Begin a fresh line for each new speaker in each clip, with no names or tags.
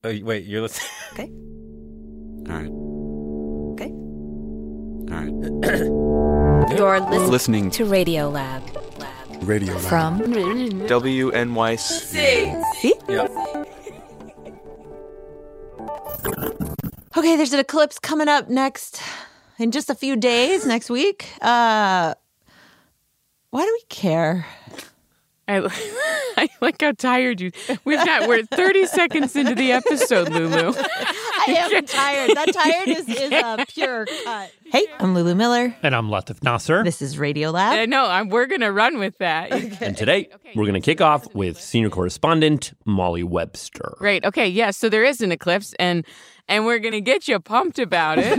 Oh, wait, you're listening?
Okay.
All right.
Okay.
All right.
You're
Listening
to Radio Lab.
Radio Lab.
From
WNYC.
See?
Yep.
Okay, there's an eclipse coming up next in just a few days, next week. Why do we care?
I like how tired you. We're 30 seconds into the episode, Lulu.
I am tired. That tired is a pure cut. Hey, I'm Lulu Miller.
And I'm Latif Nasser.
This is Radio Lab.
No, we're going to run with that.
And today, we're going to kick off with senior correspondent Molly Webster.
Great. Okay, yeah, so there is an eclipse, and we're going to get you pumped about it.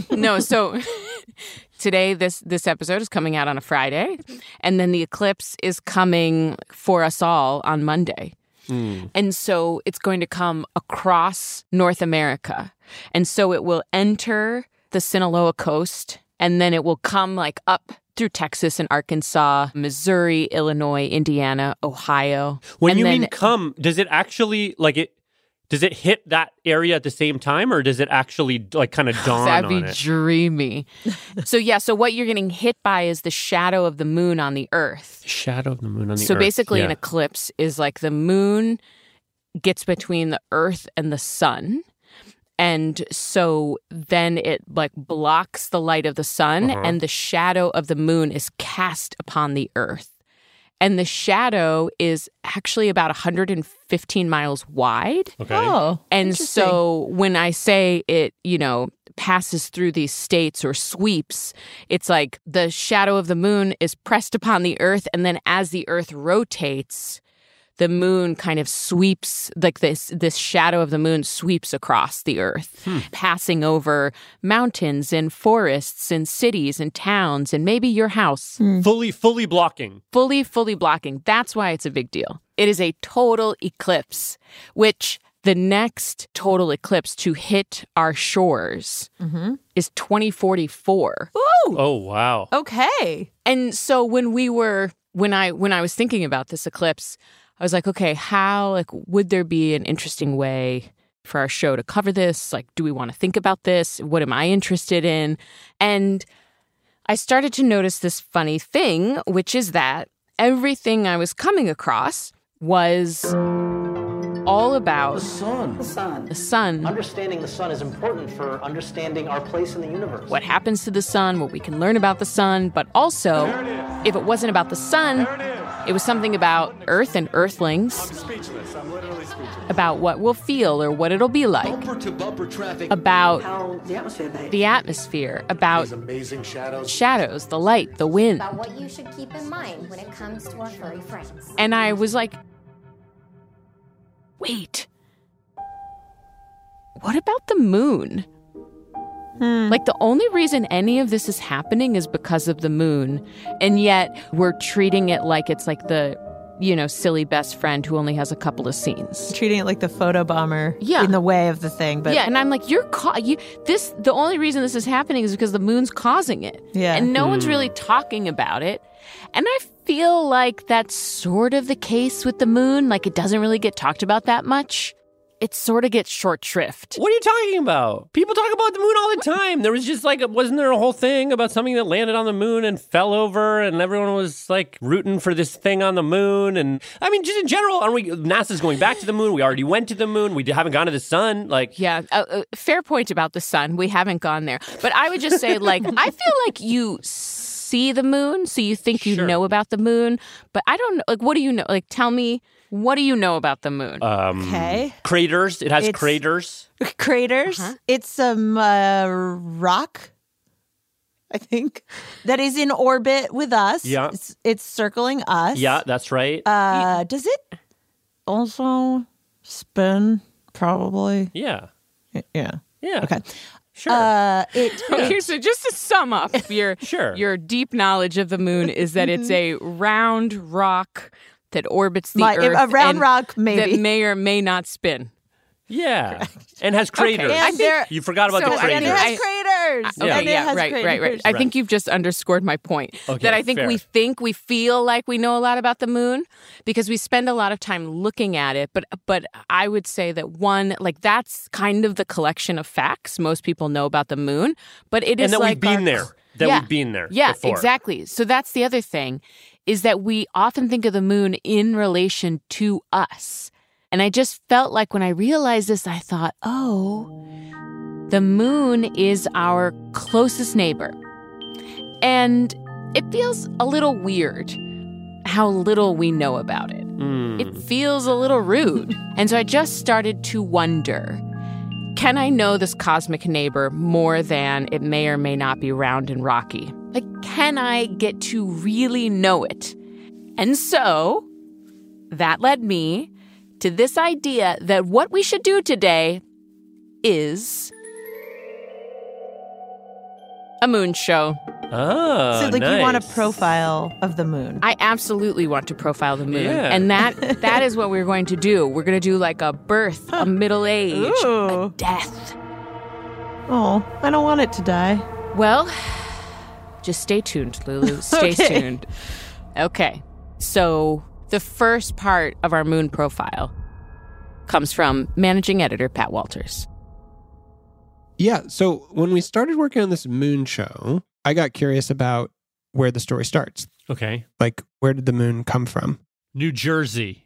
So today, this episode is coming out on a Friday, and then the eclipse is coming for us all on Monday. And so it's going to come across North America. And so it will enter the Sinaloa coast, and then it will come like up through Texas and Arkansas, Missouri, Illinois, Indiana, Ohio.
When
and
you
then,
mean come, does it actually, does it hit that area at the same time, or does it actually kind of dawn
that'd
on
be
it?
Dreamy. So what you're getting hit by is the shadow of the moon on the earth.
Shadow of the moon on the earth.
So basically,
yeah.
an eclipse is like the moon gets between the earth and the sun. And so then it blocks the light of the sun, and the shadow of the moon is cast upon the earth. And the shadow is actually about 115 miles wide.
Okay.
Oh,
And so when I say it, passes through these states or sweeps, it's like the shadow of the moon is pressed upon the earth. And then as the earth rotates, the moon kind of sweeps, like this shadow of the moon sweeps across the earth, passing over mountains and forests and cities and towns and maybe your house.
Fully blocking.
Fully blocking. That's why it's a big deal. It is a total eclipse, which the next total eclipse to hit our shores is 2044.
Ooh,
Oh, wow.
okay.
And so when I was thinking about this eclipse, I was like, okay, how would there be an interesting way for our show to cover this? Do we want to think about this? What am I interested in? And I started to notice this funny thing, which is that everything I was coming across was all about
The sun. Understanding the sun is important for understanding our place in the universe.
what happens to the sun, what we can learn about the sun, but also, if it wasn't about the sun, it was something about Earth and Earthlings,
I'm literally speechless.
about what we'll feel or what it'll be like,
Bumper-to-bumper traffic.
about
How the atmosphere behaves.
the atmosphere, about
These amazing
shadows, the light, the wind.
About what you should keep in mind when it comes to our furry friends.
And I was like, wait, what about the moon? The only reason any of this is happening is because of the moon. And yet we're treating it like it's like the, silly best friend who only has a couple of scenes.
Treating it like the photo bomber
Yeah.
in the way of the thing. But
Yeah, and I'm like, the only reason this is happening is because the moon's causing it.
Yeah.
And no one's really talking about it. And I feel like that's sort of the case with the moon. It doesn't really get talked about that much. It sort of gets short shrift.
What are you talking about? People talk about the moon all the time. There was just wasn't there a whole thing about something that landed on the moon and fell over, and everyone was rooting for this thing on the moon? And I mean, just in general, NASA's going back to the moon. We already went to the moon. We haven't gone to the sun.
Yeah, fair point about the sun. We haven't gone there. But I would just say, I feel like you see the moon, so you think you know about the moon. But I don't know. What do you know? Tell me, what do you know about the moon?
okay.
Craters. It has
It's-
craters.
Craters. It's some rock, I think, that is in orbit with us.
Yeah.
It's circling us.
Yeah, that's right.
Does it also spin? Probably.
Yeah.
Yeah.
Yeah.
Okay.
Sure.
Okay, so just to sum up
Sure.
your deep knowledge of the moon is that it's a round rock that orbits the Earth.
A round
and
rock, maybe.
that may or may not spin.
Yeah. And has craters.
Okay.
And there-
You forgot about
So
the
I
craters.
And it
I-
has craters. craters.
Okay,
And it
yeah,
has
right.
craters.
I think you've just underscored my point.
Okay,
that I think
fair.
we feel like we know a lot about the moon because we spend a lot of time looking at it. But I would say that that's kind of the collection of facts most people know about the moon. But it is
And that
like
we've been there. We've been there
Yeah,
before.
exactly. So that's the other thing, is that we often think of the moon in relation to us. And I just felt like when I realized this, I thought, oh, the moon is our closest neighbor. And it feels a little weird how little we know about it. It feels a little rude. And so I just started to wonder, can I know this cosmic neighbor more than it may or may not be round and rocky? Like, can I get to really know it? And so that led me to this idea that what we should do today is a moon show.
Oh,
So, you want a
nice.
profile of the moon.
I absolutely want to profile the moon.
Yeah.
And that is what we're going to do. We're going to do like a birth, a middle age,
Ooh.
a death.
Oh, I don't want it to die.
Well, just stay tuned, Lulu. Stay
Okay.
tuned. Okay. So the first part of our moon profile comes from managing editor Pat Walters.
Yeah, so when we started working on this moon show, I got curious about where the story starts.
Okay.
Like, where did the moon come from?
New Jersey.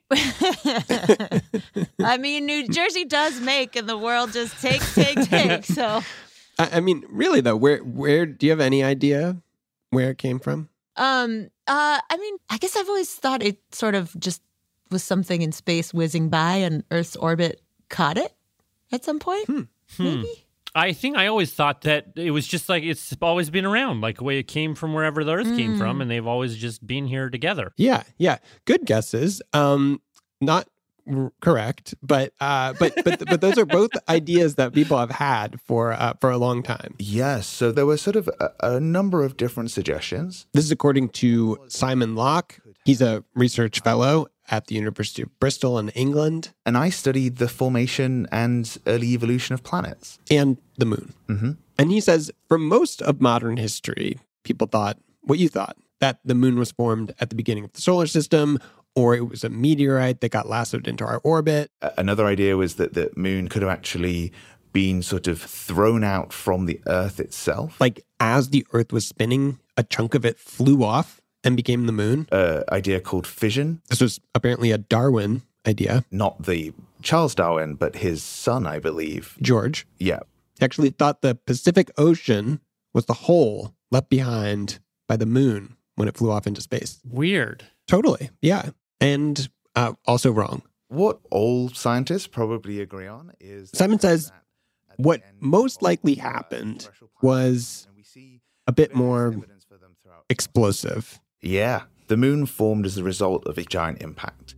I mean, New Jersey does make, and the world just take. So,
I mean, really though, where do you have any idea where it came from?
I mean, I guess I've always thought it sort of just was something in space whizzing by, and Earth's orbit caught it at some point. Maybe.
I think I always thought that it was just like it's always been around, like the way it came from wherever the Earth came from, and they've always just been here together.
Yeah. Good guesses. Not correct, but those are both ideas that people have had for a long time.
Yes, so there were sort of a number of different suggestions.
This is according to Simon Locke. He's a research fellow at the University of Bristol in England.
And I studied the formation and early evolution of planets.
And the moon.
Mm-hmm.
And he says, for most of modern history, people thought what you thought, that the moon was formed at the beginning of the solar system, or it was a meteorite that got lassoed into our orbit.
Another idea was that the moon could have actually been sort of thrown out from the Earth itself.
Like, as the Earth was spinning, a chunk of it flew off and became the moon.
Idea called fission.
This was apparently a Darwin idea.
Not the Charles Darwin, but his son, I believe.
George.
Yeah.
He actually thought the Pacific Ocean was the hole left behind by the moon when it flew off into space.
Weird.
Totally. Yeah. And also wrong.
What all scientists probably agree on is...
Simon says what most likely happened was a bit more explosive.
Yeah. The moon formed as a result of a giant impact.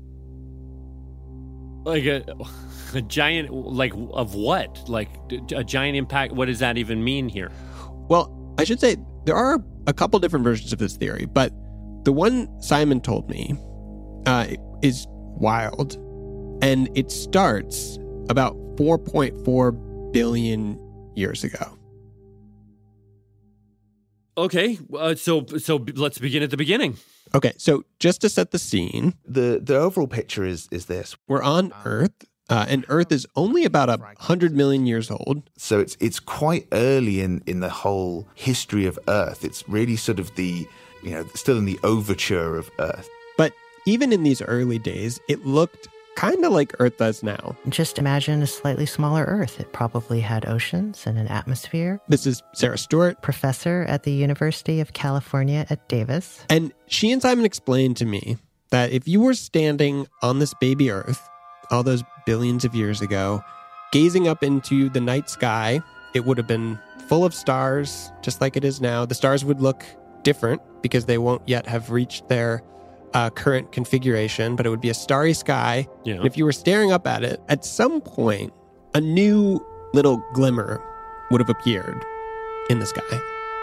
Like a giant, like of what? Like a giant impact? What does that even mean here?
Well, I should say there are a couple different versions of this theory, but the one Simon told me is wild. And it starts about 4.4 billion years ago.
Okay, so let's begin at the beginning.
Okay, so just to set the scene,
The overall picture is this.
we're on Earth, and Earth is only about 100 million years old.
So it's quite early in the whole history of Earth. It's really sort of still in the overture of Earth.
But even in these early days, it looked kind of like Earth does now.
Just imagine a slightly smaller Earth. It probably had oceans and an atmosphere.
This is Sarah Stewart,
Professor at the University of California at Davis.
and she and Simon explained to me that if you were standing on this baby Earth all those billions of years ago, gazing up into the night sky, it would have been full of stars, just like it is now. The stars would look different because they won't yet have reached their current configuration, but it would be a starry sky.
Yeah.
And if you were staring up at it, at some point, a new little glimmer would have appeared in the sky.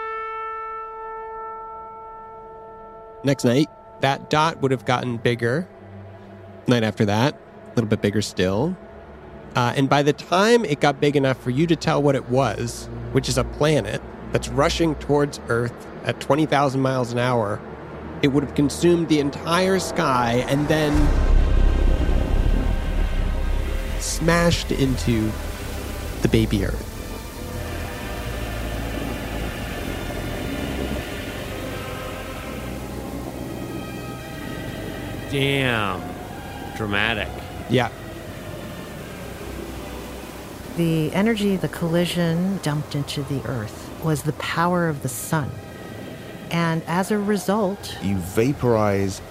Next night, that dot would have gotten bigger. Night after that, a little bit bigger still. And by the time it got big enough for you to tell what it was, which is a planet that's rushing towards Earth at 20,000 miles an hour, it would have consumed the entire sky and then smashed into the baby Earth.
Damn. Dramatic.
Yeah.
The energy the collision dumped into the Earth was the power of the sun. And as a result,
You vaporize,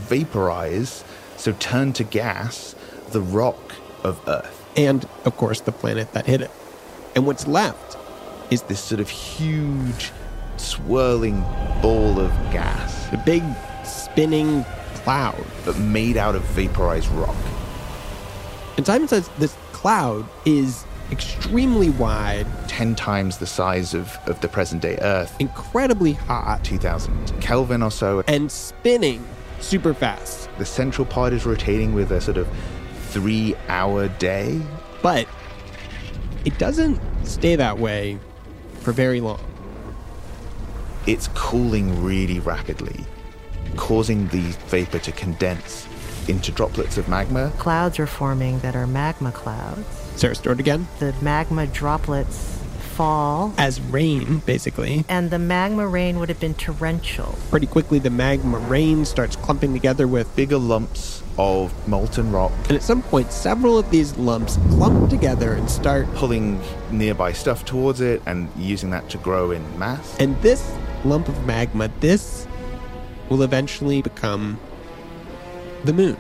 so turn to gas, the rock of Earth.
And, of course, the planet that hit it. And what's left
Is this sort of huge, swirling ball of gas,
the big spinning cloud.
but made out of vaporized rock.
And Simon says this cloud is extremely wide,
10 times the size of the present day Earth,
incredibly hot,
2000 Kelvin or so.
and spinning super fast.
The central part is rotating with a sort of 3-hour day.
But it doesn't stay that way for very long.
It's cooling really rapidly, causing the vapor to condense into droplets of magma.
clouds are forming that are magma clouds.
Sarah Stewart again.
The magma droplets fall,
As rain, basically.
and the magma rain would have been torrential.
Pretty quickly, the magma rain starts clumping together with
Bigger lumps of molten rock
And at some point, several of these lumps clump together and start.
pulling nearby stuff towards it and using that to grow in mass.
And this lump of magma, this will eventually become the moon.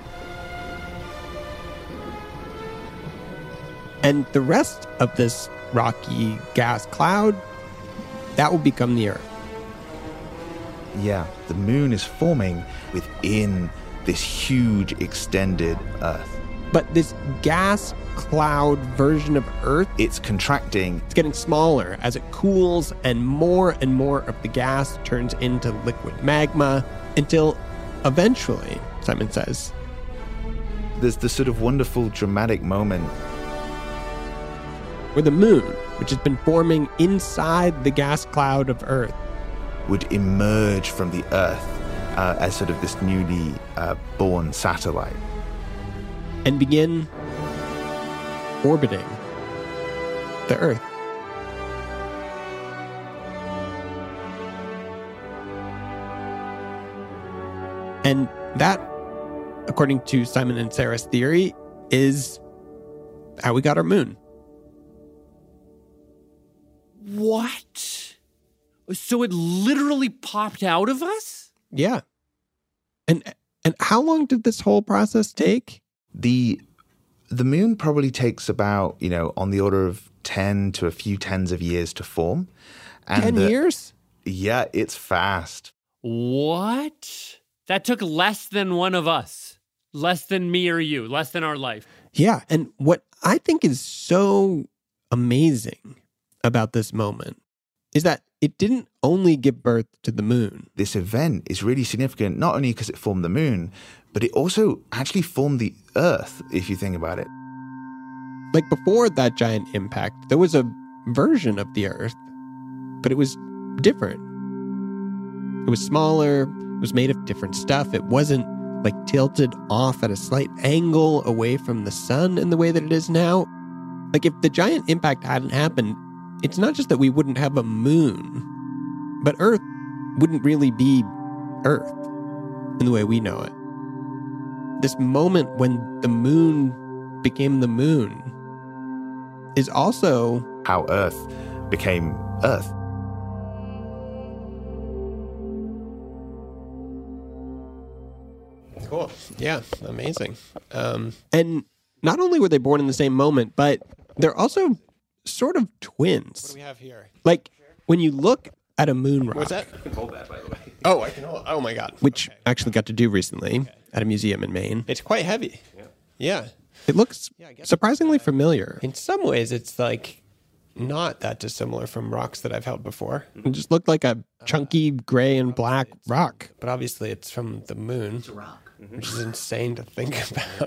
And the rest of this rocky gas cloud, that will become the Earth.
Yeah, the moon is forming within this huge extended Earth.
But this gas cloud version of Earth,
It's contracting.
it's getting smaller as it cools, and more of the gas turns into liquid magma until eventually, Simon says,
There's this sort of wonderful dramatic moment
where the moon, which has been forming inside the gas cloud of Earth,
would emerge from the Earth as sort of this newly born satellite.
and begin orbiting the Earth. And that, according to Simon and Sarah's theory, is how we got our moon.
What? So it literally popped out of us?
Yeah. And how long did this whole process take?
The moon probably takes about, on the order of 10 to a few tens of years to form. And
10 years?
Yeah, it's fast.
What? That took less than one of us. Less than me or you. Less than our life.
Yeah. And what I think is so amazing about this moment is that it didn't only give birth to the moon.
This event is really significant, not only because it formed the moon, but it also actually formed the Earth, if you think about it.
Like before that giant impact, there was a version of the Earth, but it was different. It was smaller, it was made of different stuff. It wasn't like tilted off at a slight angle away from the sun in the way that it is now. Like if the giant impact hadn't happened, it's not just that we wouldn't have a moon, but Earth wouldn't really be Earth in the way we know it. This moment when the moon became the moon is also
how Earth became Earth.
Cool. Yeah, amazing. And not only were they born in the same moment, but they're also sort of twins.
What do we have here?
Like when you look at a moon rock.
What's that? You can hold that, by the way.
Oh, I can hold. Oh my God. Which I actually got to do recently at a museum in Maine.
It's quite heavy. Yeah.
It looks surprisingly familiar.
In some ways, it's like not that dissimilar from rocks that I've held before.
It just looked like a chunky gray and black rock.
But obviously, it's from the moon. It's a rock. Which is insane to think about.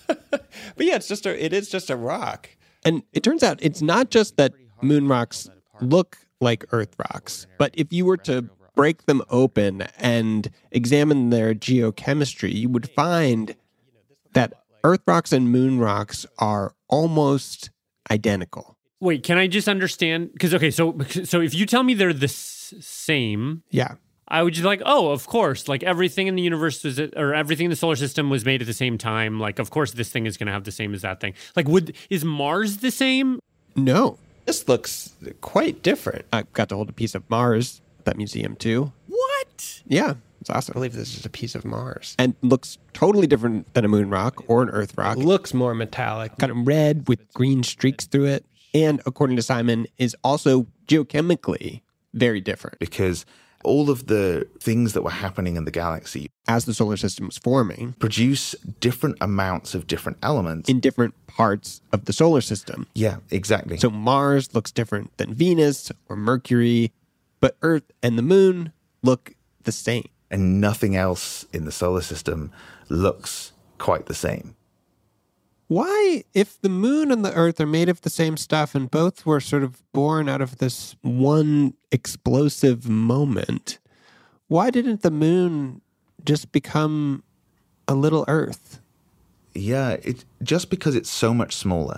But yeah, it is just a rock.
And it turns out it's not just that moon rocks look like Earth rocks, but if you were to break them open and examine their geochemistry, you would find that Earth rocks and moon rocks are almost identical.
Wait, can I just understand? Because, okay, so if you tell me they're the same,
yeah,
I would just like, oh, of course, like everything in the universe or everything in the solar system was made at the same time. Like, of course, this thing is going to have the same as that thing. Like, is Mars the same?
No.
This looks quite different.
I got to hold a piece of Mars at that museum too.
What?
Yeah, it's awesome.
I believe this is a piece of Mars.
And looks totally different than a moon rock or an Earth rock.
It looks more metallic.
Kind of red with green streaks through it. And according to Simon, is also geochemically very different.
Because all of the things that were happening in the galaxy
as the solar system was forming
produce different amounts of different elements
in different parts of the solar system.
Yeah, exactly.
So Mars looks different than Venus or Mercury, but Earth and the moon look the same.
And nothing else in the solar system looks quite the same.
Why, if the moon and the Earth are made of the same stuff and both were sort of born out of this one explosive moment, why didn't the moon just become a little Earth?
Yeah, just because it's so much smaller.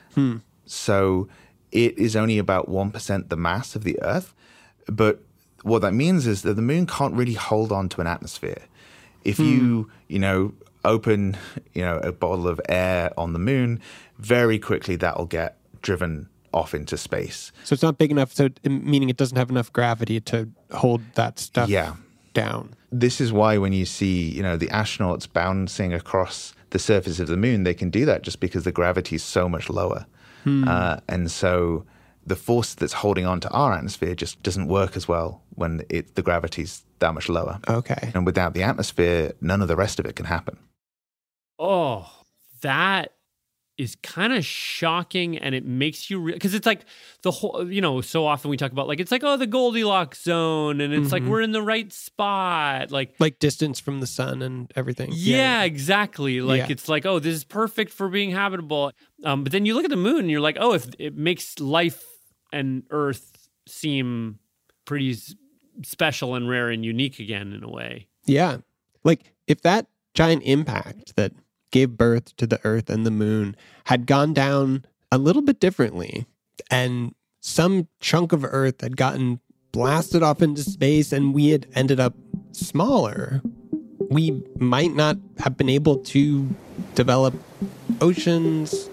So it is only about 1% the mass of the Earth. But what that means is that the moon can't really hold on to an atmosphere. If you open, a bottle of air on the moon, very quickly that'll get driven off into space.
So it's not big enough, meaning it doesn't have enough gravity to hold that stuff down.
This is why when you see, the astronauts bouncing across the surface of the moon, they can do that just because the gravity is so much lower. And so the force that's holding on to our atmosphere just doesn't work as well when the gravity's that much lower.
Okay.
And without the atmosphere, none of the rest of it can happen.
Oh, that is kind of shocking, and it makes you because it's like the whole, so often we talk about like it's like, oh, the Goldilocks zone, and it's like we're in the right spot, like
distance from the sun and everything.
Yeah, exactly. Like it's like, oh, this is perfect for being habitable. But then you look at the moon, and you're like, oh, if it makes life and Earth seem pretty special and rare and unique again in a way.
Yeah, like if that giant impact that gave birth to the Earth and the moon had gone down a little bit differently, and some chunk of Earth had gotten blasted off into space and we had ended up smaller, we might not have been able to develop oceans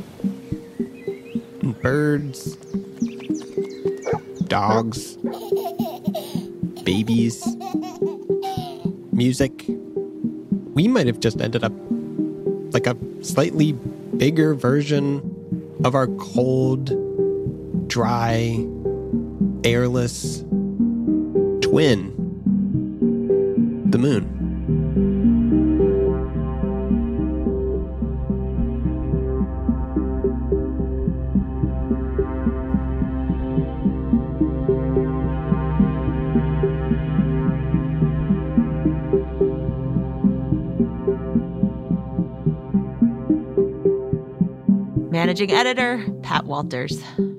and birds, dogs, babies, music. We might have just ended up like a slightly bigger version of our cold, dry, airless twin, the moon.
Managing editor, Pat Walters.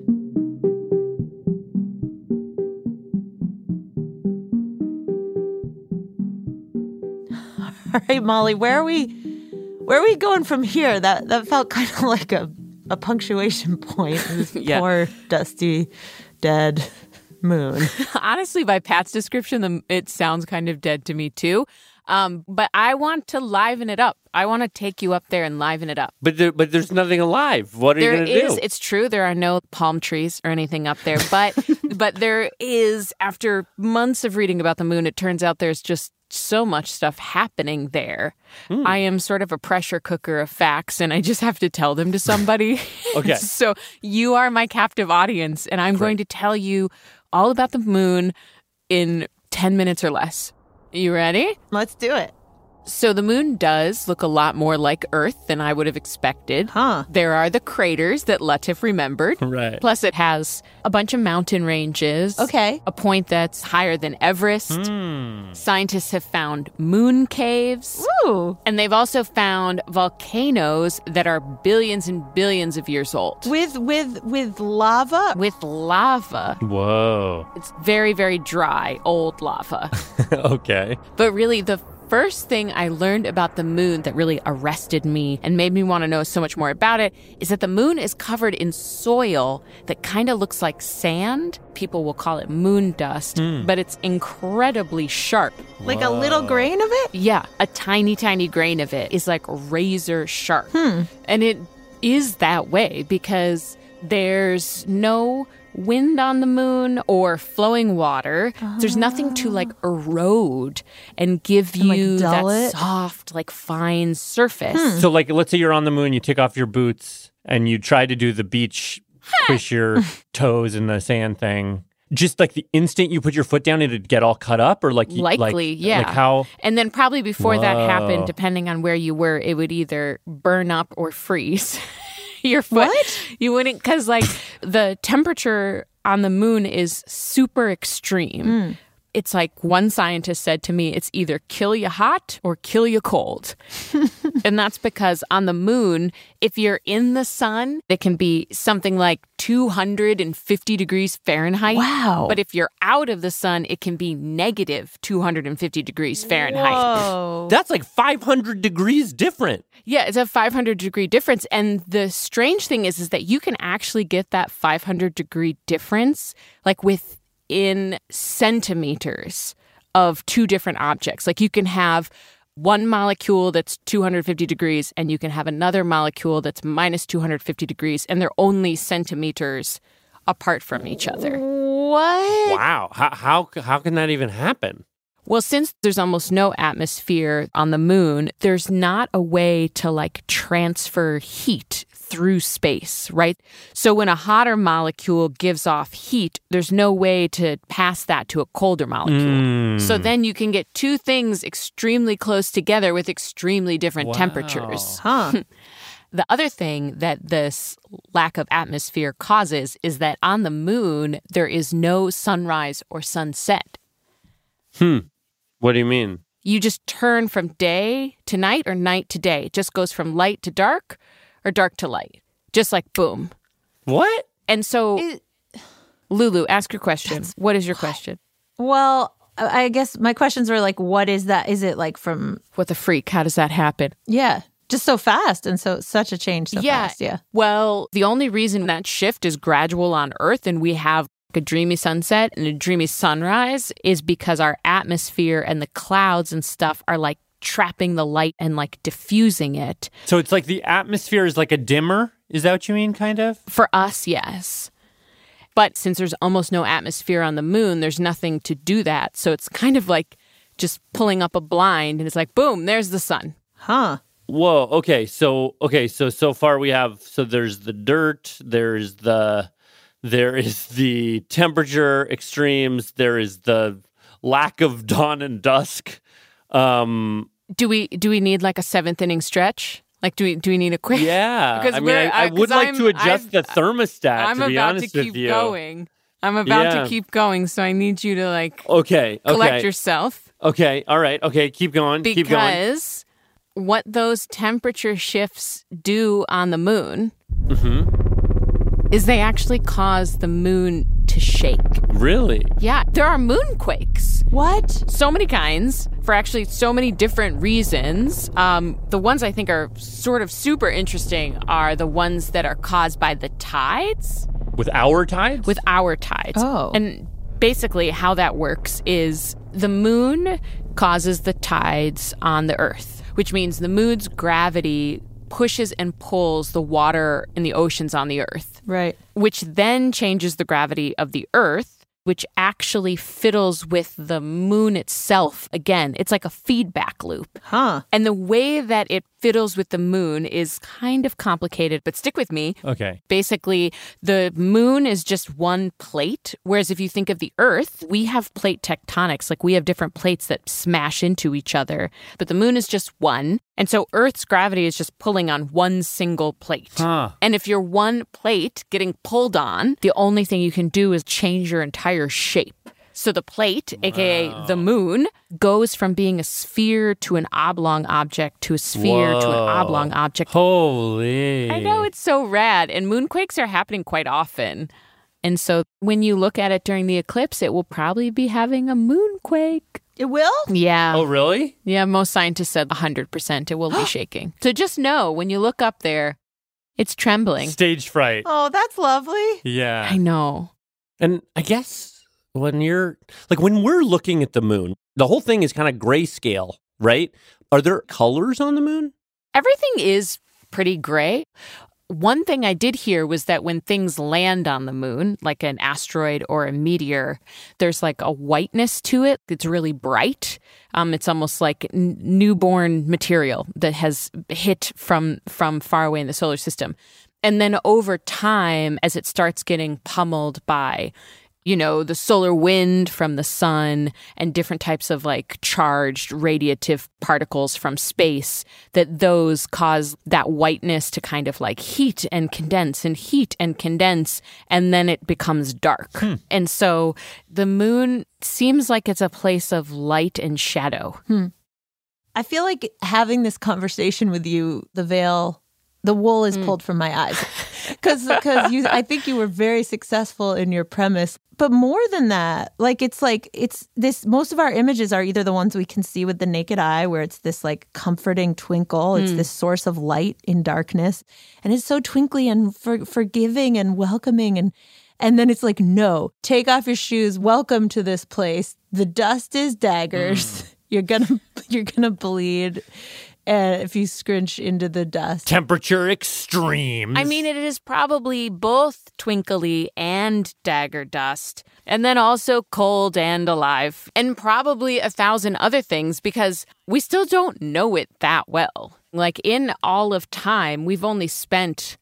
All right, Molly, where are we going from here? That felt kind of like a punctuation point. This poor, dusty, dead moon.
Honestly, by Pat's description, it sounds kind of dead to me too. But I want to liven it up. I want to take you up there and liven it up.
But there's nothing alive. What are you going to do?
It's true. There are no palm trees or anything up there. But but there is, after months of reading about the moon, it turns out there's just so much stuff happening there. I am sort of a pressure cooker of facts, and I just have to tell them to somebody.
Okay.
So you are my captive audience, and I'm going to tell you all about the moon in 10 minutes or less. You ready?
Let's do it.
So the moon does look a lot more like Earth than I would have expected.
Huh.
There are the craters that Latif remembered.
Right.
Plus it has a bunch of mountain ranges.
Okay.
A point that's higher than Everest. Scientists have found moon caves.
Ooh.
And they've also found volcanoes that are billions and billions of years old.
With lava?
With lava.
Whoa.
It's very, very dry, old lava.
Okay.
But really, the first thing I learned about the moon that really arrested me and made me want to know so much more about it is that the moon is covered in soil that kind of looks like sand. People will call it moon dust, but it's incredibly sharp.
Like a little grain of it?
Yeah, a tiny, tiny grain of it is like razor sharp. And it is that way because there's no wind on the moon or flowing water. There's nothing to like erode and give you that soft, like fine surface.
So like, let's say you're on the moon, you take off your boots and you try to do the beach, push your toes in the sand thing. Just like the instant you put your foot down, it'd get all cut up or like...
Likely, yeah.
Like how...
And then probably before that happened, depending on where you were, it would either burn up or freeze. Your foot.
What?
You wouldn't, because like the temperature on the moon is super extreme. It's like one scientist said to me, it's either kill you hot or kill you cold. And that's because on the moon, if you're in the sun, it can be something like 250 degrees Fahrenheit.
Wow.
But if you're out of the sun, it can be negative 250 degrees Fahrenheit.
Whoa.
That's like 500 degrees different.
Yeah, it's a 500-degree difference. And the strange thing is that you can actually get that 500-degree difference like within centimeters of two different objects. Like you can have one molecule that's 250 degrees and you can have another molecule that's minus 250 degrees, and they're only centimeters apart from each other.
What?
Wow. How can that even happen?
Well, since there's almost no atmosphere on the moon, there's not a way to like transfer heat through space, right? So when a hotter molecule gives off heat, there's no way to pass that to a colder molecule. So then you can get two things extremely close together with extremely different temperatures.
Huh.
The other thing that this lack of atmosphere causes is that on the moon, there is no sunrise or sunset.
What do you mean?
You just turn from day to night or night to day. It just goes from light to dark or dark to light. Just like boom.
What?
And so, Lulu, ask your question. What is your question?
Well, I guess my questions are like, what is that? Is it like from...
What the freak? How does that happen?
Yeah. Just so fast. And so such a change so fast. Yeah.
Well, the only reason that shift is gradual on Earth and we have a dreamy sunset and a dreamy sunrise is because our atmosphere and the clouds and stuff are like trapping the light and like diffusing it.
So it's like the atmosphere is like a dimmer? Is that what you mean, kind of?
For us, yes. But since there's almost no atmosphere on the moon, there's nothing to do that. So it's kind of like just pulling up a blind and it's like, boom, there's the sun.
Huh.
Whoa. Okay. So far we have, so there's the dirt, there is the temperature extremes, there is the lack of dawn and dusk.
Do we need like a seventh inning stretch? Like, do we need a quick?
Yeah. I mean, I would like to adjust the thermostat, to be honest with you.
I'm about to keep going, so I need you to like collect yourself.
Okay. All right. Okay. Keep going.
Because what those temperature shifts do on the moon is they actually cause the moon to shake.
Really?
Yeah. There are moonquakes.
What?
So many kinds for actually so many different reasons. The ones I think are sort of super interesting are the ones that are caused by the tides.
With our tides?
With our tides.
Oh.
And basically how that works is the moon causes the tides on the Earth, which means the moon's gravity pushes and pulls the water in the oceans on the Earth.
Right.
Which then changes the gravity of the Earth, which actually fiddles with the moon itself. Again, it's like a feedback loop.
Huh.
And the way that it fiddles with the moon is kind of complicated, but stick with me.
Okay.
Basically, the moon is just one plate, whereas if you think of the Earth, we have plate tectonics. Like we have different plates that smash into each other, but the moon is just one. And so Earth's gravity is just pulling on one single plate.
Huh.
And if you're one plate getting pulled on, the only thing you can do is change your entire shape. So the plate, aka the moon, goes from being a sphere to an oblong object to a sphere to an oblong object.
Holy.
I know, it's so rad. And moonquakes are happening quite often. And so when you look at it during the eclipse, it will probably be having a moonquake.
It will?
Yeah.
Oh, really?
Yeah, most scientists said 100% it will be shaking. So just know, when you look up there, it's trembling.
Stage fright.
Oh, that's lovely.
Yeah.
I know.
And I guess when we're looking at the moon, the whole thing is kind of grayscale, right? Are there colors on the moon?
Everything is pretty gray. One thing I did hear was that when things land on the moon, like an asteroid or a meteor, there's like a whiteness to it. It's really bright. It's almost like newborn material that has hit from far away in the solar system. And then over time, as it starts getting pummeled by, the solar wind from the sun and different types of like charged radiative particles from space, that those cause that whiteness to kind of like heat and condense, and then it becomes dark. And so the moon seems like it's a place of light and shadow.
I feel like having this conversation with you, the wool is pulled from my eyes. Because I think you were very successful in your premise. But more than that, it's this, most of our images are either the ones we can see with the naked eye, where it's this like comforting twinkle. It's this source of light in darkness. And it's so twinkly and forgiving and welcoming. And then it's like, no, take off your shoes. Welcome to this place. The dust is daggers. You're gonna bleed. If you scrunch into the dust.
Temperature extremes.
I mean, it is probably both twinkly and dagger dust, and then also cold and alive, and probably 1,000 other things, because we still don't know it that well. Like, in all of time, we've only spent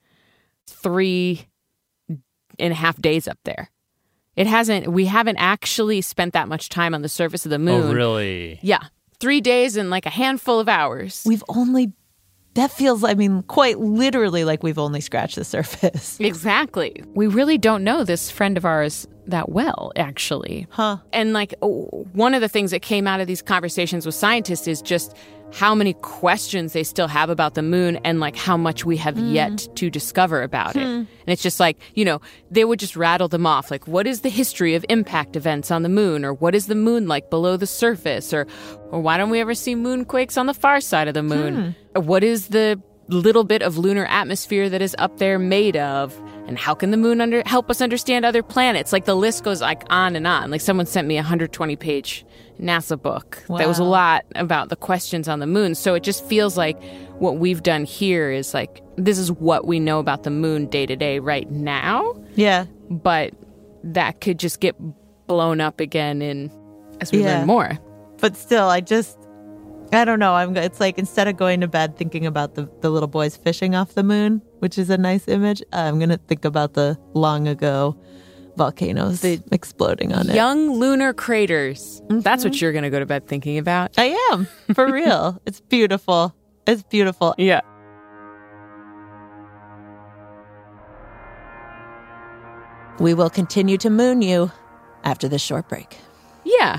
3.5 days up there. We haven't actually spent that much time on the surface of the moon.
Oh, really?
Yeah. 3 days and like a handful of hours.
That feels, quite literally like we've only scratched the surface.
Exactly. We really don't know this friend of ours that well, actually.
Huh.
And one of the things that came out of these conversations with scientists is just how many questions they still have about the moon and how much we have yet to discover about it. And it's just they would just rattle them off. Like, what is the history of impact events on the moon? Or what is the moon like below the surface? Or why don't we ever see moonquakes on the far side of the moon? Or what is the little bit of lunar atmosphere that is up there made of? And how can the moon help us understand other planets? Like, the list goes on and on. Like, someone sent me a 120-page NASA book. Wow. That was a lot about the questions on the moon. So it just feels like what we've done here is this is what we know about the moon day to day right now.
Yeah.
But that could just get blown up again as we learn more.
But still, I don't know. It's like, instead of going to bed thinking about the little boys fishing off the moon, which is a nice image, I'm going to think about the long ago volcanoes exploding on it.
Young lunar craters. Mm-hmm. That's what you're going to go to bed thinking about.
I am. For real. It's beautiful. It's beautiful.
Yeah.
We will continue to moon you after this short break.
Yeah.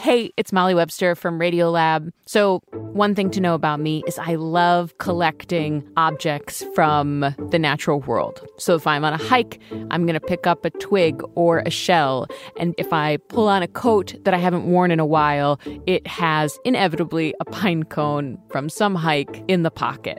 Hey, it's Molly Webster from Radiolab. So one thing to know about me is I love collecting objects from the natural world. So if I'm on a hike, I'm going to pick up a twig or a shell. And if I pull on a coat that I haven't worn in a while, it has inevitably a pine cone from some hike in the pocket.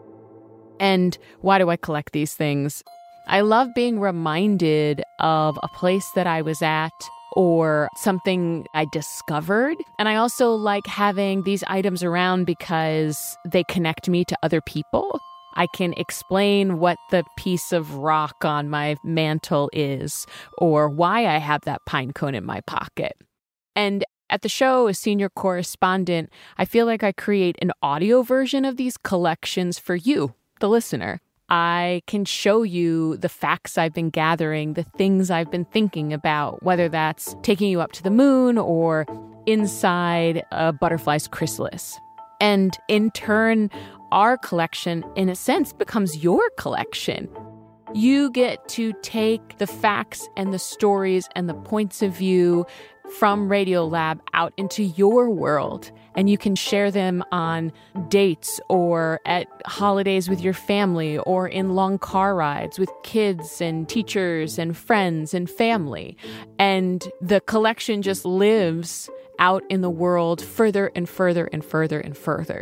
And why do I collect these things? I love being reminded of a place that I was at or something I discovered. And I also like having these items around because they connect me to other people. I can explain what the piece of rock on my mantle is or why I have that pine cone in my pocket. And at the show, as senior correspondent, I feel like I create an audio version of these collections for you, the listener. I can show you the facts I've been gathering, the things I've been thinking about, whether that's taking you up to the moon or inside a butterfly's chrysalis. And in turn, our collection, in a sense, becomes your collection. You get to take the facts and the stories and the points of view from Radiolab out into your world, and you can share them on dates or at holidays with your family or in long car rides with kids and teachers and friends and family. And the collection just lives out in the world further and further and further and further.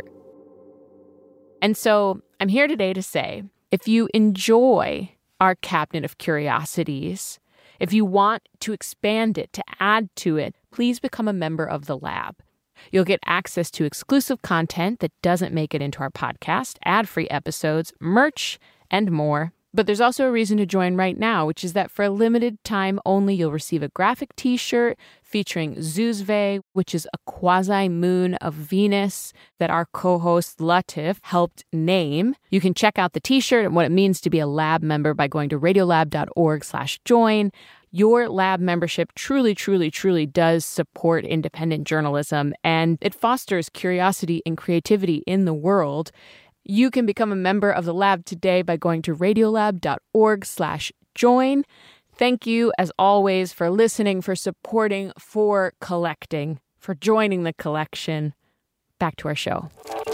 And so I'm here today to say, if you enjoy our Cabinet of Curiosities, if you want to expand it, to add to it, please become a member of the lab. You'll get access to exclusive content that doesn't make it into our podcast, ad-free episodes, merch, and more. But there's also a reason to join right now, which is that for a limited time only, you'll receive a graphic t-shirt featuring Zoozve, which is a quasi-moon of Venus that our co-host Latif helped name. You can check out the t-shirt and what it means to be a lab member by going to radiolab.org/join. Your lab membership truly, truly, truly does support independent journalism, and it fosters curiosity and creativity in the world. You can become a member of the lab today by going to radiolab.org/join. Thank you, as always, for listening, for supporting, for collecting, for joining the collection. Back to our show.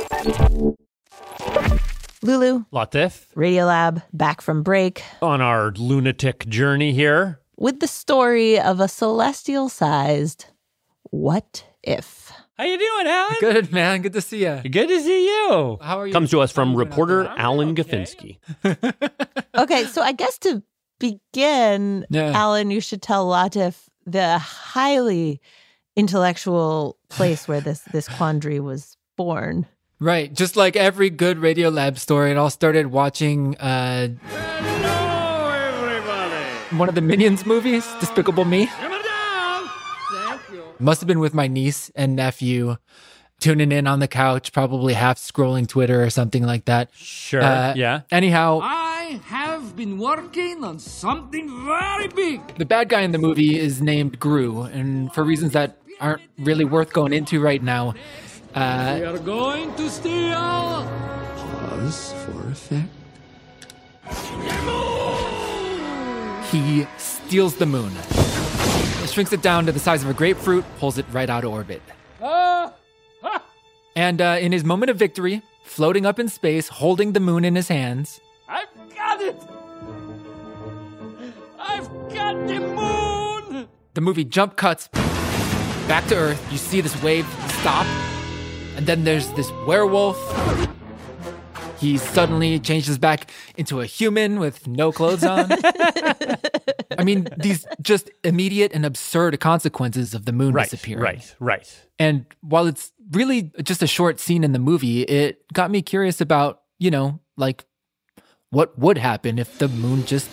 Lulu.
Latif.
Radiolab, back from break.
On our lunatic journey here.
With the story of a celestial-sized what if.
How you doing, Alan?
Good, man. Good to see you.
Good to see you.
How are you?
Comes to us from reporter Alan Gafinsky.
Okay, so I guess to begin, Alan, you should tell Latif the highly intellectual place where this quandary was born.
Right. Just like every good Radiolab story, it all started watching one of the Minions movies, Despicable Me. Must have been with my niece and nephew, tuning in on the couch, probably half scrolling Twitter or something like that.
Sure, yeah.
Anyhow,
I have been working on something very big.
The bad guy in the movie is named Gru, and for reasons that aren't really worth going into right now,
we are going to steal. Pause for effect.
He steals the moon. Shrinks it down to the size of a grapefruit, pulls it right out of orbit. And in his moment of victory, floating up in space, holding the moon in his hands...
I've got it! I've got the moon!
The movie jump cuts back to Earth. You see this wave stop, and then there's this werewolf. He suddenly changes back into a human with no clothes on. I mean, these just immediate and absurd consequences of the moon disappearing.
Right.
And while it's really just a short scene in the movie, it got me curious about, like, what would happen if the moon just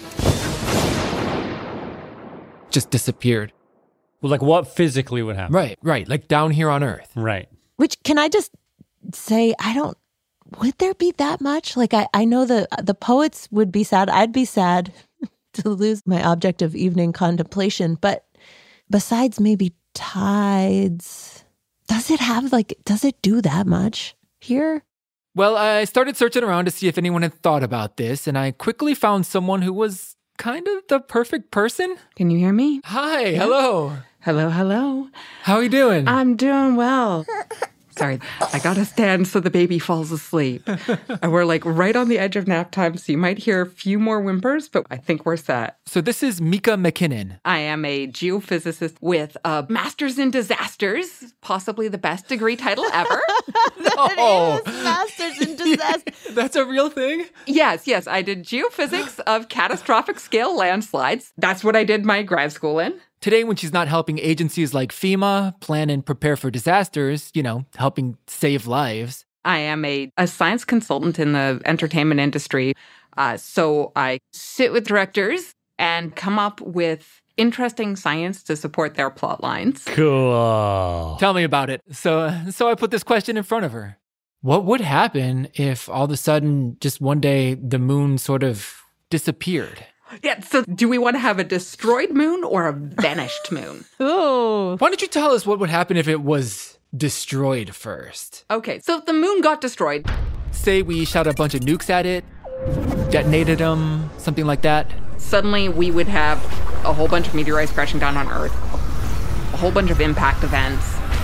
disappeared.
Well, like what physically would happen?
Right. Like down here on Earth.
Right.
Which, can I just say, would there be that much? Like, I know the poets would be sad. I'd be sad to lose my object of evening contemplation. But besides maybe tides, does it do that much here?
Well, I started searching around to see if anyone had thought about this, and I quickly found someone who was kind of the perfect person.
Can you hear me?
Hi, hello.
Hello, hello.
How are you doing?
I'm doing well. Sorry, I gotta stand so the baby falls asleep. And we're like right on the edge of nap time, so you might hear a few more whimpers, but I think we're set.
So this is Mika McKinnon.
I am a geophysicist with a master's in disasters, possibly the best degree title ever.
Oh,
Master's in disaster.
That's a real thing?
Yes. I did geophysics of catastrophic scale landslides. That's what I did my grad school in.
Today, when she's not helping agencies like FEMA plan and prepare for disasters, helping save lives.
I am a science consultant in the entertainment industry. So I sit with directors and come up with interesting science to support their plot lines.
Cool.
Tell me about it. So I put this question in front of her. What would happen if all of a sudden, just one day, the moon sort of disappeared?
Yeah, so do we want to have a destroyed moon or a vanished moon?
Ooh.
Why don't you tell us what would happen if it was destroyed first?
Okay, so if the moon got destroyed.
Say we shot a bunch of nukes at it, detonated them, something like that.
Suddenly we would have a whole bunch of meteorites crashing down on Earth, a whole bunch of impact events.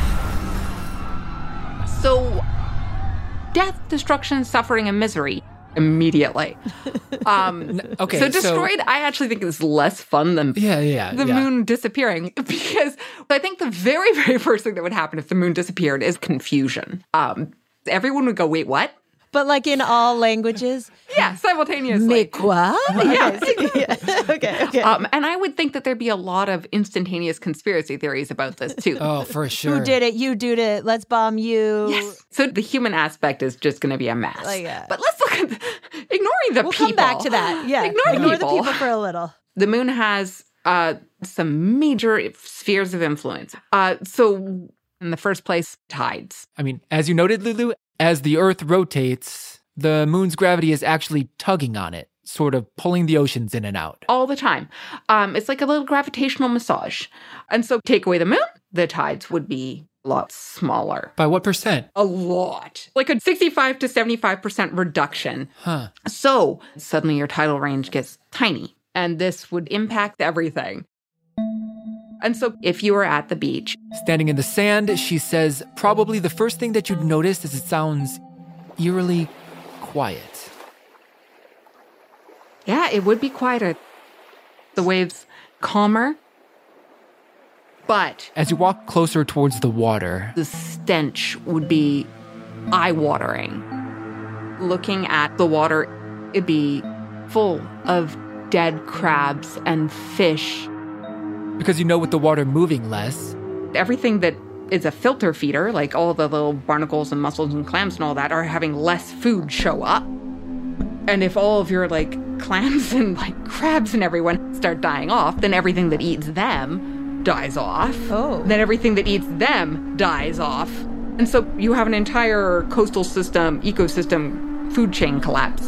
So death, destruction, suffering, and misery immediately.
Okay,
so destroyed, I actually think is less fun than the moon disappearing, because I think the very, very first thing that would happen if the moon disappeared is confusion. Everyone would go, wait, what?
But like in all languages?
Yeah, simultaneously.
Mais quoi?
Yes.
Okay.
And I would think that there'd be a lot of instantaneous conspiracy theories about this too.
Oh, for sure.
Who did it? You did it. Let's bomb you.
Yes. So the human aspect is just going to be a mess. But let's look at ignoring the people.
We'll come back to that. Yeah. Ignore the people for a little.
The moon has some major spheres of influence. So in the first place, tides.
I mean, as you noted, Lulu, as the Earth rotates, the moon's gravity is actually tugging on it, sort of pulling the oceans in and out.
All the time. It's like a little gravitational massage. And so take away the moon, the tides would be a lot smaller.
By what percent?
A lot. Like a 65 to 75% reduction.
Huh.
So suddenly your tidal range gets tiny, and this would impact everything. And so if you were at the beach,
standing in the sand, she says probably the first thing that you'd notice is it sounds eerily quiet.
Yeah, it would be quieter. The waves calmer. But
as you walk closer towards the water,
the stench would be eye-watering. Looking at the water, it'd be full of dead crabs and fish.
Because with the water moving less,
everything that is a filter feeder, like all the little barnacles and mussels and clams and all that, are having less food show up. And if all of your clams and crabs and everyone start dying off, then everything that eats them dies off.
Oh.
Then everything that eats them dies off. And so you have an entire coastal system, ecosystem, food chain collapse.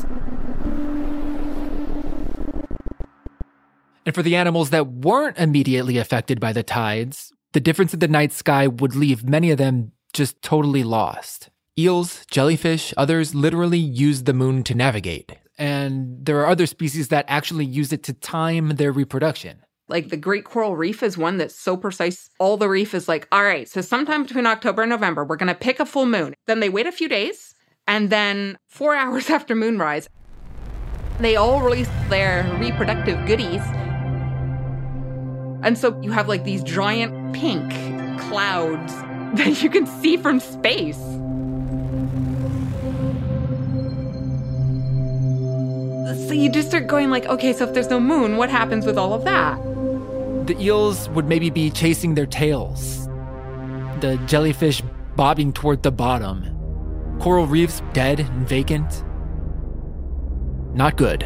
And for the animals that weren't immediately affected by the tides, the difference in the night sky would leave many of them just totally lost. Eels, jellyfish, others literally use the moon to navigate. And there are other species that actually use it to time their reproduction.
Like the Great Coral Reef is one that's so precise. All the reef is like, all right, so sometime between October and November, we're going to pick a full moon. Then they wait a few days, and then 4 hours after moonrise, they all release their reproductive goodies. And so you have these giant pink clouds that you can see from space. So you just start going okay, so if there's no moon, what happens with all of that?
The eels would maybe be chasing their tails. The jellyfish bobbing toward the bottom. Coral reefs dead and vacant. Not good.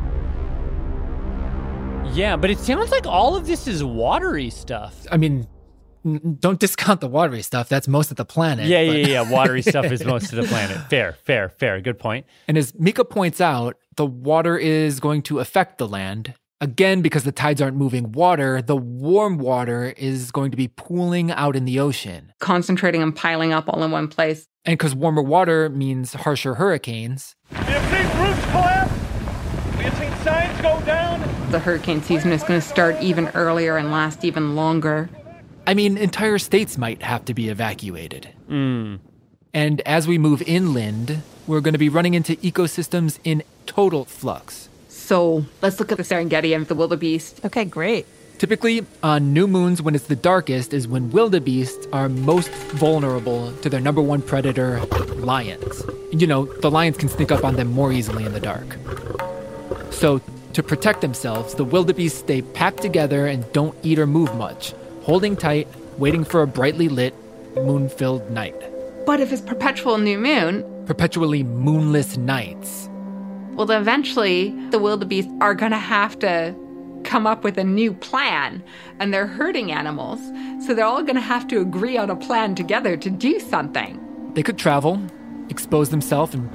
Yeah, but it sounds like all of this is watery stuff.
I mean, don't discount the watery stuff. That's most of the planet.
Yeah. Watery stuff is most of the planet. Fair. Good point.
And as Mika points out, the water is going to affect the land. Again, because the tides aren't moving water, the warm water is going to be pooling out in the ocean.
Concentrating and piling up all in one place.
And because warmer water means harsher hurricanes.
We have seen roofs collapse. We have seen signs go down.
The hurricane season is going to start even earlier and last even longer.
I mean, entire states might have to be evacuated.
Mm.
And as we move inland, we're going to be running into ecosystems in total flux.
So let's look at the Serengeti and the wildebeest.
Okay, great.
Typically, on new moons, when it's the darkest, is when wildebeest are most vulnerable to their number one predator, lions. You know, the lions can sneak up on them more easily in the dark. So, to protect themselves, the wildebeest stay packed together and don't eat or move much, holding tight, waiting for a brightly lit, moon-filled night.
But if it's perpetual new moon...
Perpetually moonless nights.
Well, then eventually, the wildebeest are going to have to come up with a new plan, and they're herding animals, so they're all going to have to agree on a plan together to do something.
They could travel, expose themselves, and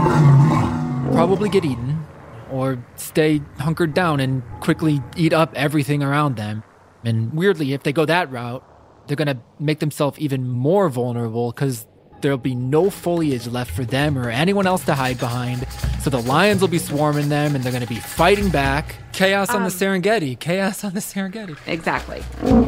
probably get eaten, or stay hunkered down and quickly eat up everything around them. And weirdly, if they go that route, they're going to make themselves even more vulnerable because there'll be no foliage left for them or anyone else to hide behind. So the lions will be swarming them and they're going to be fighting back. Chaos on the Serengeti. Chaos on the Serengeti.
Exactly.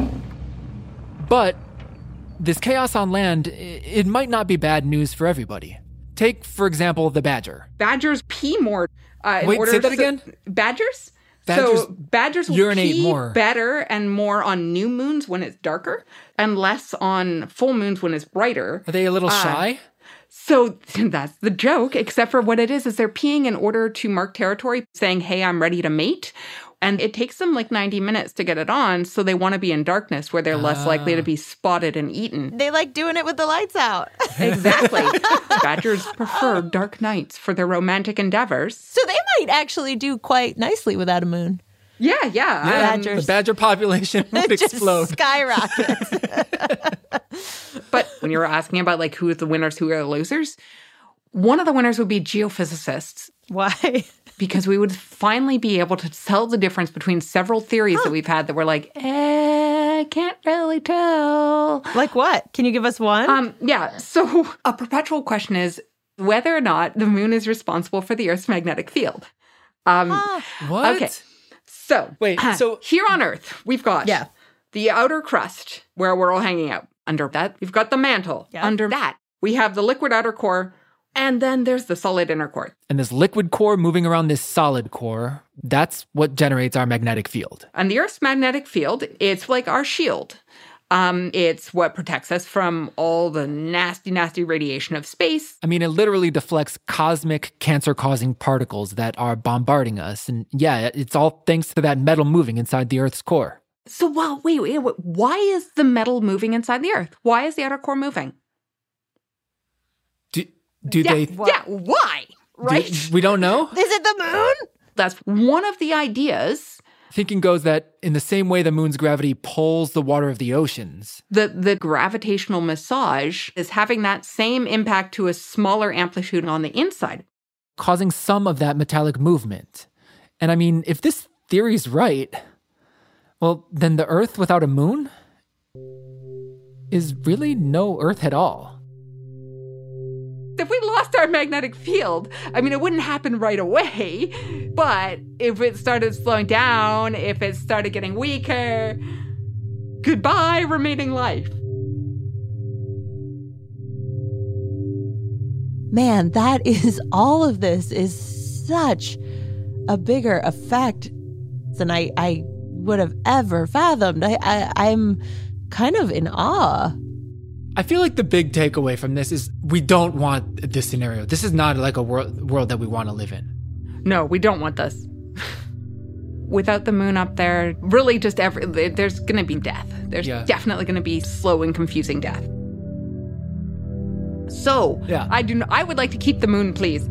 But this chaos on land, it might not be bad news for everybody. Take, for example, the badger.
Badgers pee more.
Wait, say that again?
Badgers?
Badgers
So badgers will
urinate
pee
more.
better and more on new moons when it's darker and less on full moons when it's brighter.
Are they a little shy?
So that's the joke, except for what it is they're peeing in order to mark territory, saying, hey, I'm ready to mate. And it takes them like 90 minutes to get it on, so they want to be in darkness where they're less likely to be spotted and eaten.
They like doing it with the lights out.
Exactly. Badgers prefer dark nights for their romantic endeavors.
So they might actually do quite nicely without a moon.
Yeah.
The badger population would explode.
Skyrockets.
But when you were asking about like who are the winners, who are the losers, one of the winners would be geophysicists.
Why?
Because we would finally be able to tell the difference between several theories that we've had that were like, I can't really tell.
Like what? Can you give us one?
Yeah. So a perpetual question is whether or not the moon is responsible for the Earth's magnetic field.
What?
Okay. So,
so
here on Earth, we've got the outer crust where we're all hanging out. Under that, we've got the mantle.
Yeah.
Under that, we have the liquid outer core. And then there's the solid inner core.
And this liquid core moving around this solid core, that's what generates our magnetic field.
And the Earth's magnetic field, it's like our shield. It's what protects us from all the nasty, nasty radiation of space.
I mean, it literally deflects cosmic cancer-causing particles that are bombarding us. And yeah, it's all thanks to that metal moving inside the Earth's core.
So, wait, why is the metal moving inside the Earth? Why is the outer core moving? Why? Right?
We don't know?
Is it the moon?
That's one of the ideas.
Thinking goes that in the same way the moon's gravity pulls the water of the oceans.
The gravitational massage is having that same impact to a smaller amplitude on the inside.
Causing some of that metallic movement. And I mean, if this theory's right, well, then the Earth without a moon is really no Earth at all.
If we lost our magnetic field, I mean, it wouldn't happen right away, but if it started slowing down, if it started getting weaker, goodbye remaining life.
Man, all of this is such a bigger effect than I would have ever fathomed. I'm kind of in awe.
I feel like the big takeaway from this is we don't want this scenario. This is not like a world that we want to live in.
No, we don't want this. Without the moon up there, really just there's going to be death. There's definitely going to be slow and confusing death. So, I would like to keep the moon, please.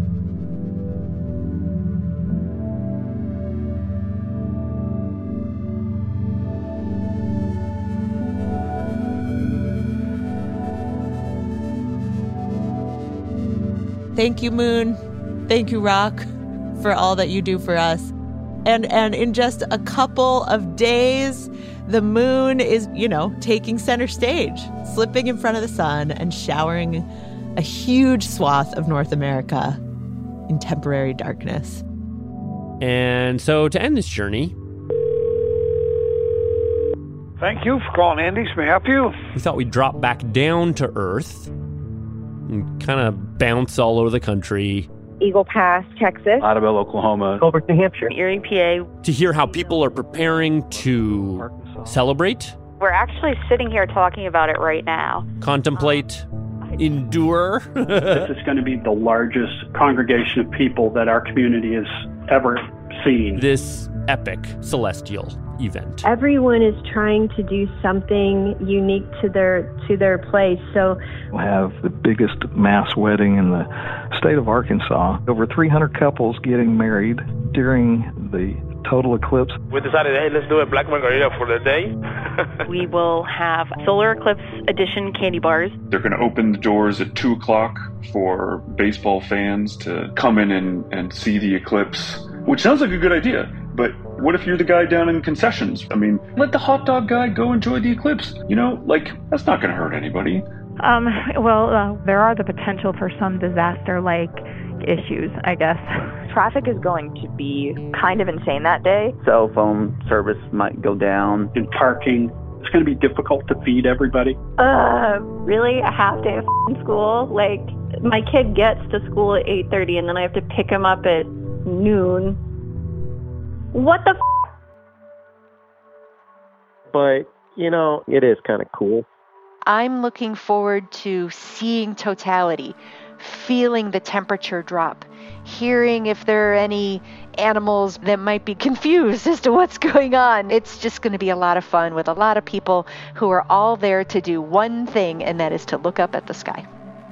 Thank you, Moon. Thank you, Rock, for all that you do for us. And in just a couple of days, the moon is, taking center stage, slipping in front of the sun and showering a huge swath of North America in temporary darkness.
And so to end this journey,
Thank you for calling Andy's. May I help you?
We thought we'd drop back down to Earth and kind of bounce all over the country.
Eagle Pass, Texas.
Idabel, Oklahoma.
Colbert, New Hampshire. Erie, PA.
To hear how people are preparing to celebrate,
We're actually sitting here talking about it right now.
contemplate, endure.
This is going to be the largest congregation of people that our community has ever seen.
This epic celestial event.
Everyone is trying to do something unique to their place. So
we'll have the biggest mass wedding in the state of Arkansas. Over 300 couples getting married during the total eclipse.
We decided, hey, let's do a Black Margarita for the day.
We will have Solar Eclipse Edition candy bars.
They're going to open the doors at 2 o'clock for baseball fans to come in and see the eclipse, which sounds like a good idea. But what if you're the guy down in concessions? I mean, let the hot dog guy go enjoy the eclipse. You know, like, that's not going to hurt anybody.
There are the potential for some disaster-like issues, I guess.
Traffic is going to be kind of insane that day.
Cell phone service might go down.
In parking, it's going to be difficult to feed everybody.
Really? A half day of school? Like, my kid gets to school at 8:30 and then I have to pick him up at noon. What the
But, you know, it is kind of cool.
I'm looking forward to seeing totality, feeling the temperature drop, hearing if there are any animals that might be confused as to what's going on. It's just going to be a lot of fun with a lot of people who are all there to do one thing, and that is to look up at the sky.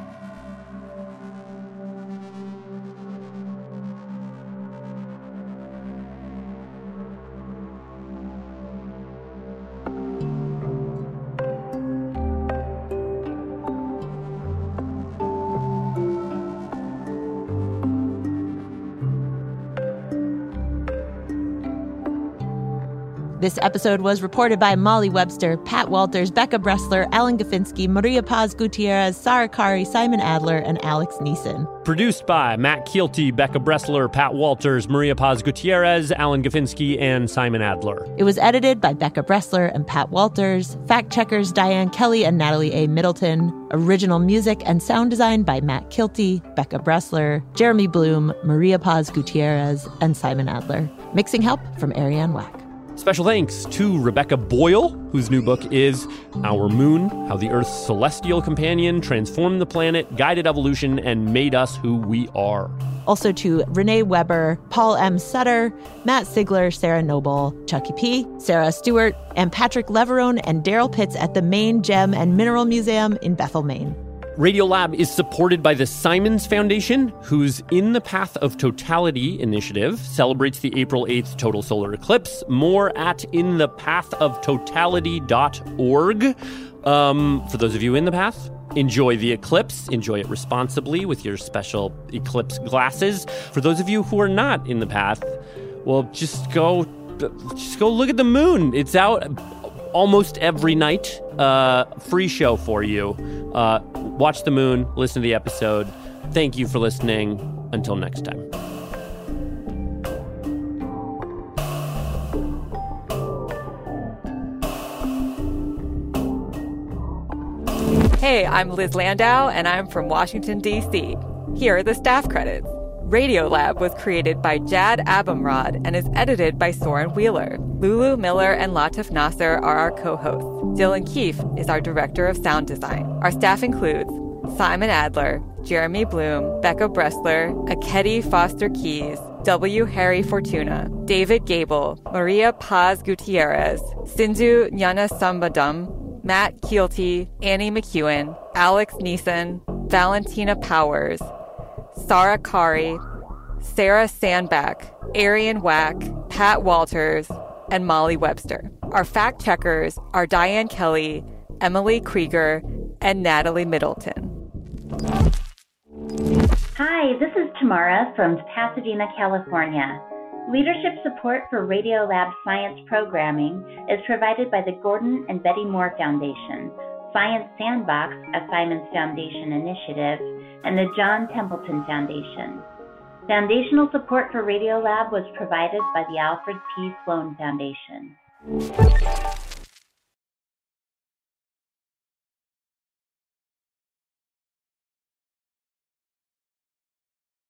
This episode was reported by Molly Webster, Pat Walters, Becca Bressler, Alan Gafinsky, Maria Paz Gutierrez, Sarah Kari, Simon Adler, and Alex Neeson.
Produced by Matt Kielty, Becca Bressler, Pat Walters, Maria Paz Gutierrez, Alan Gafinsky, and Simon Adler.
It was edited by Becca Bressler and Pat Walters. Fact checkers Diane Kelly and Natalie A. Middleton. Original music and sound design by Matt Kielty, Becca Bressler, Jeremy Bloom, Maria Paz Gutierrez, and Simon Adler. Mixing help from Ariane Wack.
Special thanks to Rebecca Boyle, whose new book is Our Moon, How the Earth's Celestial Companion Transformed the Planet, Guided Evolution, and Made Us Who We Are.
Also to Renee Weber, Paul M. Sutter, Matt Sigler, Sarah Noble, Chucky P., Sarah Stewart, and Patrick Leverone and Daryl Pitts at the Maine Gem and Mineral Museum in Bethel, Maine. Radiolab is supported by the Simons Foundation, whose In the Path of Totality initiative celebrates the April 8th total solar eclipse. More at inthepathoфtotality.org. For those of you in the path, enjoy the eclipse. Enjoy it responsibly with your special eclipse glasses. For those of you who are not in the path, well, just go look at the moon. It's out almost every night. Free show for you. Watch the moon, listen to the episode. Thank you for listening. Until next time.
Hey, I'm Liz Landau, and I'm from Washington, D.C. Here are the staff credits. Radiolab was created by Jad Abumrad and is edited by Soren Wheeler. Lulu Miller and Latif Nasser are our co-hosts. Dylan Keefe is our director of sound design. Our staff includes Simon Adler, Jeremy Bloom, Becca Bressler, Akedi Foster Keys, W. Harry Fortuna, David Gable, Maria Paz Gutierrez, Sindhu Nyanasambadam, Matt Kielty, Annie McEwen, Alex Neeson, Valentina Powers, Sarah Kari, Sarah Sandback, Ariane Wack, Pat Walters, and Molly Webster. Our fact checkers are Diane Kelly, Emily Krieger, and Natalie Middleton.
Hi, this is Tamara from Pasadena, California. Leadership support for Radiolab science programming is provided by the Gordon and Betty Moore Foundation, Science Sandbox, a Simons Foundation initiative, and the John Templeton Foundation. Foundational support for Radiolab was provided by the Alfred P. Sloan Foundation.